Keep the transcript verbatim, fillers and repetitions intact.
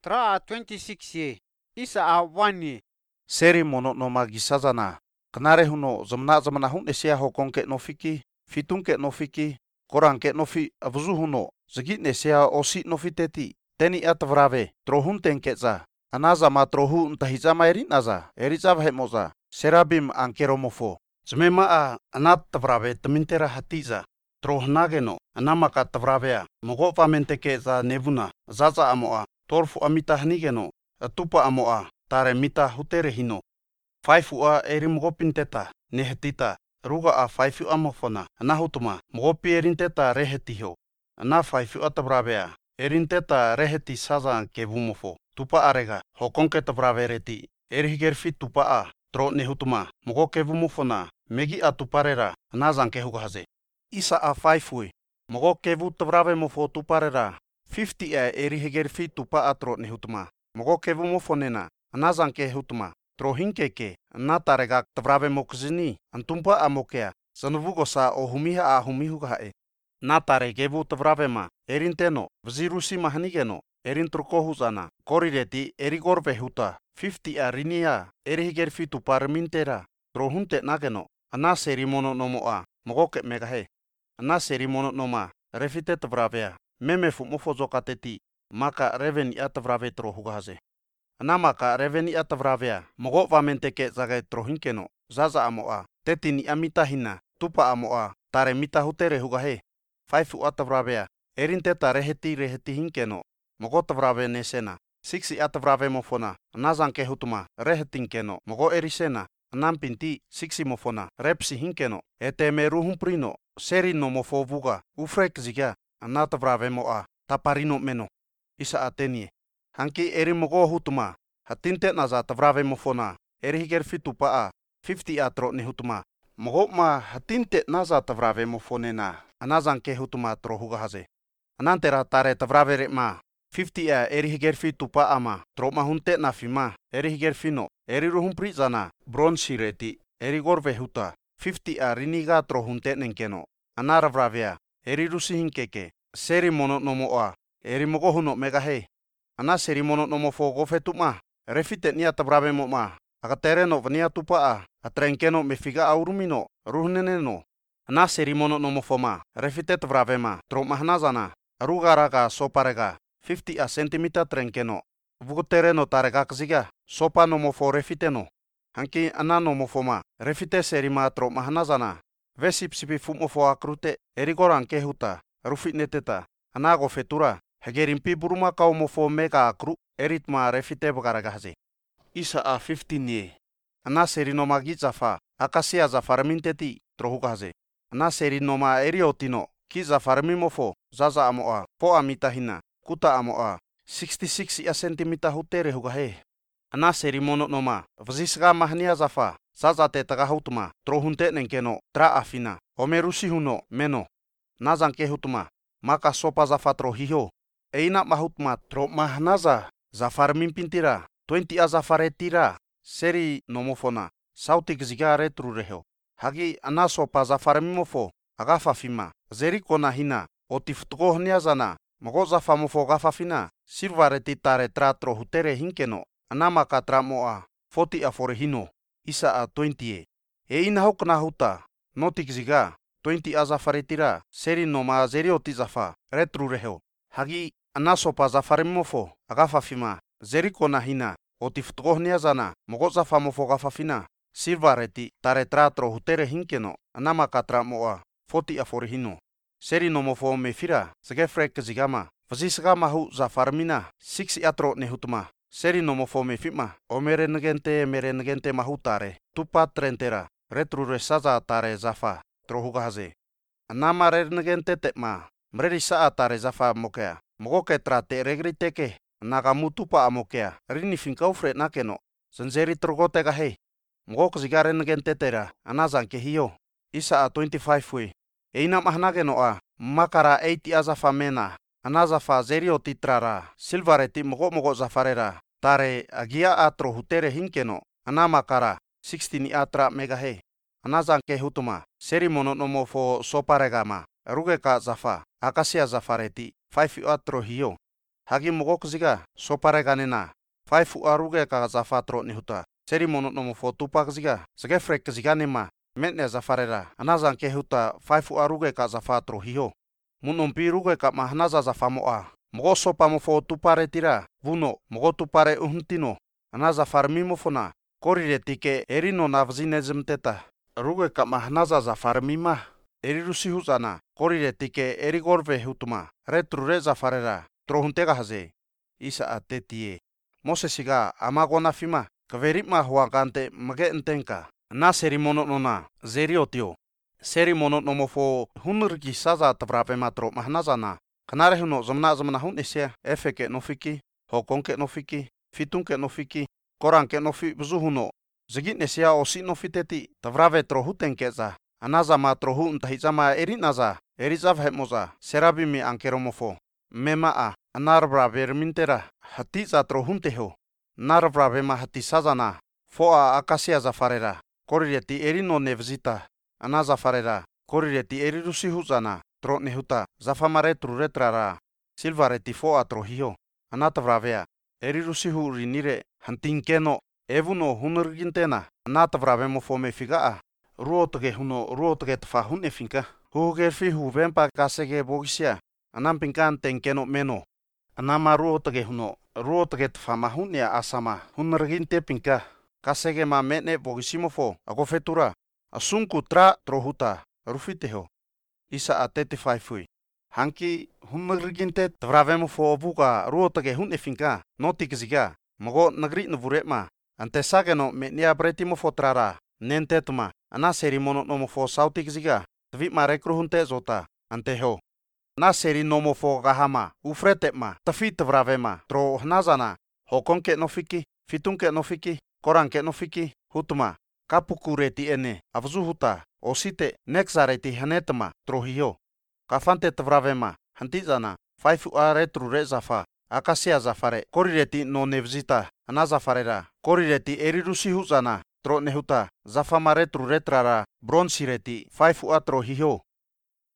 Tra twenty-six ye. Isa a one ye. Seri mono no magi sazana. Kanare huno zamna zamana hun esia hokon ke no fiki. Fitun ke no fiki. Koran ke no fi avuzu huno. Zagit nesia osi no fiteti. Teni atavrave. Trohun tenkeza. Anaza ma trohu untahiza mairin naza. Eriza vhemoza. Serabim ankeromofo. Zmema a anat tavrave temintera hatiza. Trohnageno. Anamaka tavravea. Mogo pamente keza nevuna. Zaza amoa. Torfu amita hanigeno. Atupa amoa. Tare mita hutere hino. Faifu a eri mogopinteta. Nehetita. Ruga a faifu amofona. Anahutuma. Mogopi erinteta rehetiho. Ana faifu atabravea. Erinteta reheti saza kevumofo. Tupa arega. Hokonke tabravereti. Erihigerfi tupa a. Tro nehutuma. Mogo kevumofona. Megi a tuparera. Anazan kehugahaze. Isa a faifu. Mogo kevu tabrave mofo tuparera. fifty a erihigerfi tupa a tro nehutuma. Mogo kevu mofonena. Anazan kehutuma. Tro hinkeke. Natarega tabrave mokzini. Antumpa amokea. Zanuvugo sa o humiha a humihugahae. Natare kevu tavravema, erinteno, vzirusi mahanigeno, erintrukohuzana, korireti, erigorve huta, fifty a rinia, erihigerfi tu parmintera, trohunte nageno, ana serimono nomoa, mogoke megahe, ana serimono noma, refite tavravea, memefu mofozokateti, maka reveni atavrave trohugaze. Ana maka reveni atavravea, mogo vamenteke zagay trohinkeno, zaza amoa, tetini amitahina, tupa amoa, tare mita hutere hugahe. Faifu atavravea, erinteta reheti reheti hinkeno, mogo tavrave nesena, siksi atavrave mofona, nazan kehutuma, rehetinkeno, mogo erisena, nampinti, siksi mofona, repsi hinkeno, eteme ruhumprino, seri no mofo vuga, ufrek ziga, anatavrave moa, taparino meno, isa atenie. Hanki eri mogo hutuma, hatinte naza tavrave mofona, erihigerfi tupa a, fifty atro ni hutuma, mogo ma hatinte naza tavrave mofonena. Anazan kehutuma trohugahaze. Anantera tare tavravere ma. fifty a erihigerfi tupa ama. Troma hunte nafima. Erihigerfino. Eriruhumpri zana. Bronsireti. Erigorve huta. fifty a riniga trohunte nenkeno. Anaravravea. Erirusi hinkeke. Seri mono nomoa. Erimogohuno megahe. Ana seri mono nomofo gofetuma. Refite nia tavrave mo ma. Akatereno vania tupa a. Atrenkeno mefiga aurumino. Ruhneneno. Ana serimono nomofoma, refitet vravema, tromahnazana, rugaraga soparega, fifty a centimeter trenkeno, vugutereno tarega kziga, sopa nomofo refiteno. Hanki ana nomofoma, refite serima tromahnazana, vesipsipi fumofo akrute, erigoran kehuta, rufitneteta, anago fetura, hegerimpi buruma kaumofo mega akru, eritma refite bugaragaze. Isa a fifteen ye. Ana serinoma gizafa, akasia zafarminteti, trohugaze. Na seri noma eriotino, kiza farmimofo, zaza amoa, po amitahina, kuta amoa, sixty-six ia sentimita hutere hugahe. Ana seri mono noma, vzisga mahnia zafa, zaza te tagahutuma, trohunte nenkeno, tra afina, omerusi huno, meno. Nazan kehutuma, maka sopa zafa trohiho. Eina mahutma tro mahnaza, zafarmimpintira, twenty a zafaretira, seri nomofona, sautik ziga retrureho. Hagi anaso pa zafarmimofo, agafafima, zerikona hina, otiftugohnia zana, mogo zafamofo gafafina, sirvareti tare tratro hutere hinkeno, anamaka tramoa, forty a forehino, isa a twenty e. E ina hokna huta, notik ziga, twenty a zafaretira, seri noma zerioti zafa, retrureho. Hagi anaso pa zafarmimofo, agafafima, zerikona hina, otiftugohnia zana, mogo zafamofo gafafina, Silvareti tare tratro hutere hinkeno, anamaka tramoa, forty a forehino. Seri nomofo mefira, segefrek zigama, vazisgama hu zafarmina, six atro nehutuma. Seri nomofo mefima, omere negente mere negente mahutare, tupa trentera, retrure saza tare zafa, trohugaze. Anama re negente tekma, mreri saa tare zafa mokea, mogoke trate regriteke, nagamutupa amokea, rini finkaufre nakeno, zanzeri trogote gahe. Mogok zigare negentetera, anazan kehio, isa a twenty-five we. Eina mahnageno a, makara eighty a zafamena, anazafa zerio titrara, silvareti mogo mogo zafarera, tare agia atro hutere hinkeno, anamakara, sixteen atra megahe. Anazan kehutuma, seri mono nomofo soparegama, rugeka zafa, akasia zafareti, five atro hio. hagi mogo kziga sopare ganena fai fu aruge ka zafa tro ni huta seri mono nomo fo tupa kziga sege frek kziga nema metne zafarera anazan ke huta fai fu aruge ka zafa tro hiho munompi ruge ka mahnaza zafa moa mogo sopa mo fo tupare tira vuno mogo tupare uhuntino anaza farmimo fona korire tike erino navzine zimteta ruge ka mahnaza zafarmima eri rusi huzana korire tike eri gorve hutuma retrure zafarera trohuntega haze isa atetie mosesiga amagona fima kaverima huagante mage entenka na seri mono nona zeriotio seri mono nomofo hunurgi saza tabrape matro mahnazana kanare huno zamna zamna hun isia efeke nofiki hokonke nofiki fitunke nofiki koranke nofi buzuhuno zigit nesia osi nofiteti tavrave trohutenkeza anaza matro hun tahizama erinaza erizav hemoza serabimi ankeromofo mema a narvra vermintera hati za trohunteho narvra vema hati sazana foa akasia zafarera korireti erino nevzita ana zafarera korireti erirusi huzana tro nehuta zafamare truretrara silvareti foa trohio anatavravea erirusi hu rinire hantinkeno evuno hunurgintena anatavravemo fome figaa ruotge huno ruotge tfa hun efinka hugerfi hu vempa kasege bogisia anampinkan tenkeno meno anama ruotge huno ruotge tfa mahunia asama hunurginte pinka kasege ma mene bogisimofo agofetura asunku tra trohuta rufiteho isa atete faifui hanki hunurginte tvravemo fo buka ruotge hun efinka notikziga mogo nagri nvurema antesageno menia bretimo fotrara nentetuma ana seri mono nomofo sautikziga tvima rekruhunte zota anteho na seri nomofo gahama ufretema tafi tvravema tro hnazana hokonke nofiki fitunke nofiki koranke nofiki hutuma kapukureti ene avzuhuta osite nexareti hanetma trohio kafante tvravema hantizana faifu aretru rezafa akasia zafare korireti no nevzita anazafarera korireti erirusi huzana tro nehuta zafamaretru retrara bronsireti faifu atro hiho